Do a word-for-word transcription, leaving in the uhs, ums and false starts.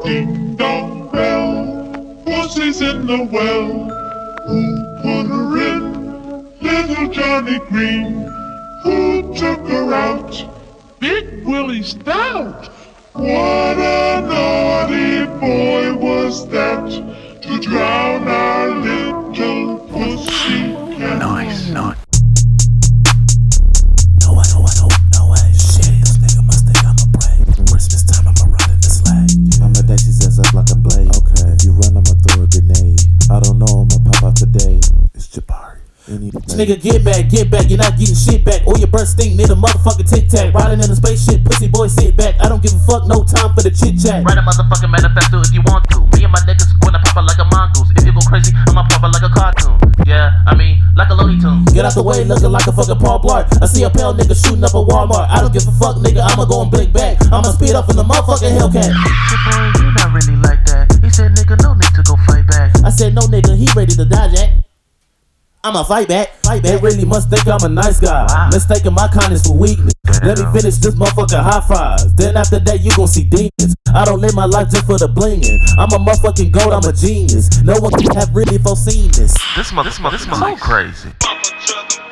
Ding dong bell, pussy's in the well. Who put her in? Little Johnny Green. Who took her out? Big Willie Stout. What a naughty boy was that, to drown our little pussycat. Nice, nice. No way, no way, no, no way. Shit, this nigga must think I'm a play. Christmas time, I'ma ride in the sleigh. I'ma dash his ass up like a blade. Okay, if you run, I'ma throw a grenade. I don't know, I'ma pop out today. It's Jabari. Nigga, get back, get back, you're not getting shit back. Or your breath stink near the motherfucking tic tac. Riding in a spaceship, pussy boy, sit back. I don't give a fuck, no time for the chit chat. Write a motherfucking manifesto if you want to. Me and my niggas gonna pop out like a mongoose. If you go crazy, I'ma pop out like a cartoon. Yeah, I mean, like a Looney Tune. Get out the way, looking like a fucking Paul Blart. I see a pale nigga shooting up a Walmart. I don't give a fuck, nigga, I'ma go and blink back. I'ma speed up in the motherfucking Hellcat. Shit, boy, you not really like that. He said, nigga, no need to go fight back. I said, no nigga, he ready to die, Jack. I'ma fight back, fight back. They really must think I'm a nice guy. Wow. Mistaking my kindness for weakness. Damn. Let me finish this motherfucking high fives. Then after that, you gon' see demons. I don't live my life just for the blingin'. I'm a motherfucking goat, I'm a genius. No one can have really foreseen this. This mother, this mother, this mother crazy.